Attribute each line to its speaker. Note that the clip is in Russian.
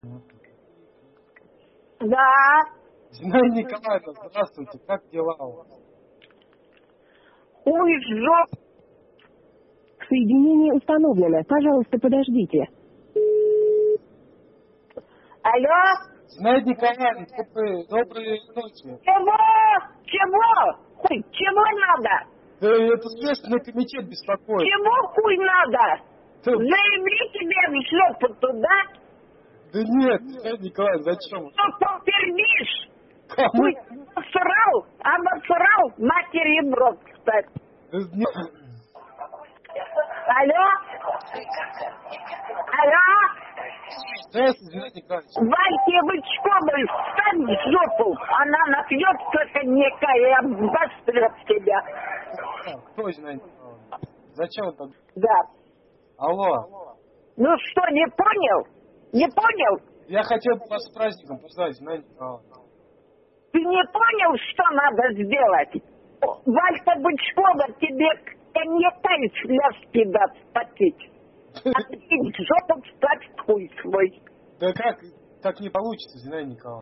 Speaker 1: Да.
Speaker 2: Зинаида Николаевна, здравствуйте, как дела у вас?
Speaker 1: Хуй в жопу.
Speaker 3: Соединение установлено. Пожалуйста, подождите.
Speaker 1: Алло?
Speaker 2: Зинаида Николаевна, доброй ночи.
Speaker 1: Чего? Чего? Хуй, чего надо?
Speaker 2: Да это Следственный комитет беспокоит.
Speaker 1: Чего хуй надо?
Speaker 2: Да,
Speaker 1: Заявли тебе в жопу туда,
Speaker 2: да нет, Зинаида Николаевна, зачем?
Speaker 1: что попердишь.
Speaker 2: Кому?
Speaker 1: Хуй обосрал матери в рот, кстати.
Speaker 2: Да нет.
Speaker 1: Алло? Алло?
Speaker 2: Здравствуйте, Зинаида Николаевна.
Speaker 1: Вальке Бычковой встань в жопу. Она напьется коньяка и обострет тебя.
Speaker 2: Кто Зинаида Николаевна? Зачем он так?
Speaker 1: Да.
Speaker 2: Алло.
Speaker 1: Ну что, не понял? Не понял?
Speaker 2: Я хотел бы вас с праздником поздравить, Зинаида Николаевна.
Speaker 1: Ты не понял, что надо сделать? Валька Бычкова тебе коньяка из фляжки даст попить. А ты в жопу встать хуй свой.
Speaker 2: Да как так не получится, Зинаида Николаевна?